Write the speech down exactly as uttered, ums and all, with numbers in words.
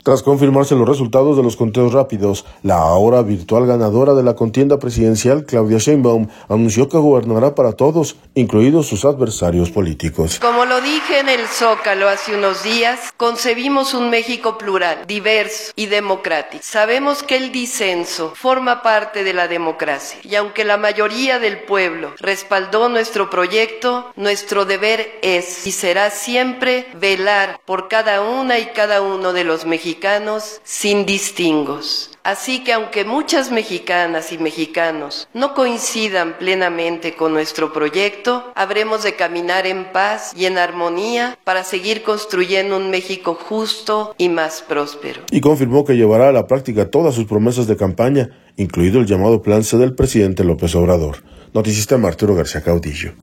Tras confirmarse los resultados de los conteos rápidos, la ahora virtual ganadora de la contienda presidencial, Claudia Sheinbaum, anunció que gobernará para todos, incluidos sus adversarios políticos. Como lo dije en el Zócalo hace unos días, concebimos un México plural, diverso y democrático. Sabemos que el disenso forma parte de la democracia y aunque la mayoría del pueblo respaldó nuestro proyecto, nuestro deber es y será siempre velar por cada una y cada uno de los mexicanos sin distingos. Así que aunque muchas mexicanas y mexicanos no coincidan plenamente con nuestro proyecto, habremos de caminar en paz y en armonía para seguir construyendo un México justo y más próspero. Y confirmó que llevará a la práctica todas sus promesas de campaña, incluido el llamado Plan C del presidente López Obrador. Noticista Arturo García Caudillo.